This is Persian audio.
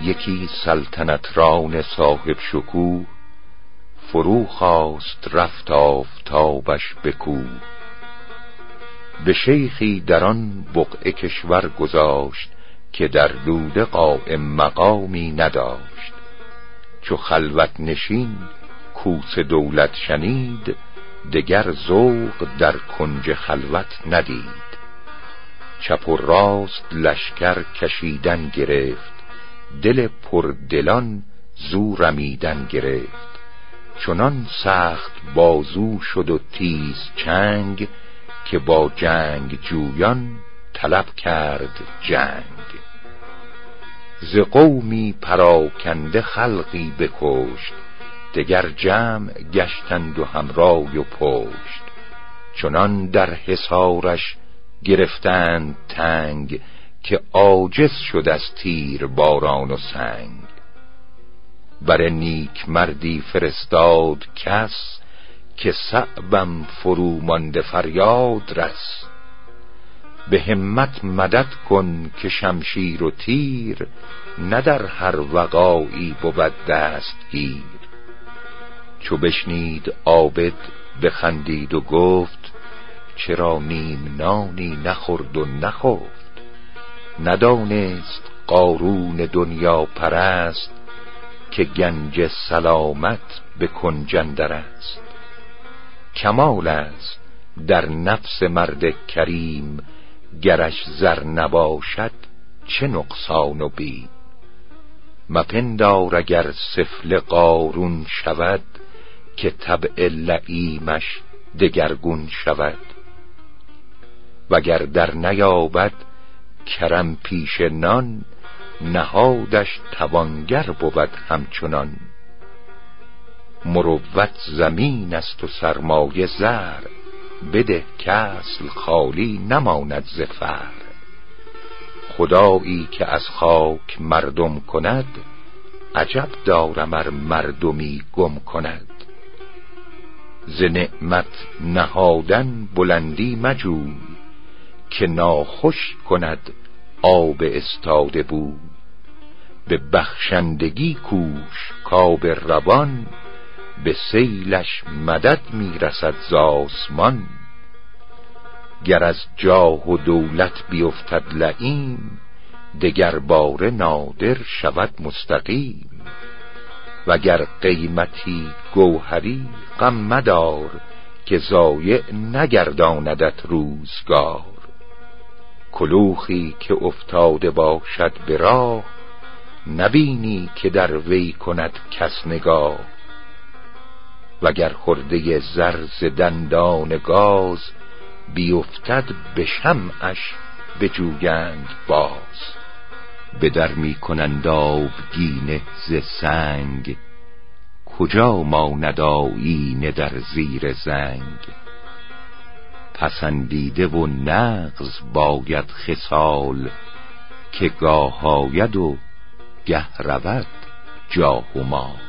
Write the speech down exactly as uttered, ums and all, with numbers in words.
یکی سلطنت ران صاحب شکوه، فرو خواست رفت آفتابش به کوه. به شیخی در آن بقعه کشور گذاشت، که در دوده قائم مقامی نداشت. چو خلوت نشین کوس دولت شنید، دگر ذوق در کنج خلوت ندید. چپ و راست لشکر کشیدن گرفت، دل پر دلان زو رمیدن گرفت. چنان سخت بازو شد و تیز چنگ، که با جنگ جویان طلب کرد جنگ. ز قومی پراکنده خلقی بکشت، دگر جمع گشتند و همرای و پشت. چنان در حصارش گرفتند تنگ، که عاجز شد از تیر باران و سنگ. بر نیک مردی فرستاد کس، که صعبم فرو مانده فریاد رس. به همت مدد کن که شمشیر و تیر، نه در هر وغایی بود دستگیر. چو بشنید عابد بخندید و گفت، چرا نیم نانی نخورد و نخفت. ندانست قارون دنیا پرست، که گنج سلامت به کنج اندر است. کمال است در نفس مرد کریم، گرش زر نباشد چه نقصان و بیم. مپندار اگر سفله قارون شود، که طبع لئیمش دگرگون شود. وگر در نیابد کرم پیش نان، نهادش توانگر بود همچنان. مروت زمین است و سرمایه زر، بده کسل خالی نماند ز فر. خدایی که از خاک مردم کند، عجب دارم ار مردمی گم کند. ز نعمت نهادن بلندی مجوی، که ناخوش کند آب استاده بود. به بخشندگی کوش کآب روان، به سیلش مدد میرسد ز آسمان. گر از جاه و دولت بیفتد لئیم، دگر باره نادر شود مستقیم. وگر قیمتی گوهری غم مدار، که ضایع نگرداندت روزگار. کلوخی که افتاده باشد به راه، نبینی که در وی کند کس نگاه. وگر خرده زر ز دندان گاز، بیفتد به شمعش بجویند باز. به در می کنند آبگینه ز سنگ، کجا ماند آیینه در زیر زنگ. پسندیده و نغز باید خصال، که گاه آید و گه رود جاه و مال.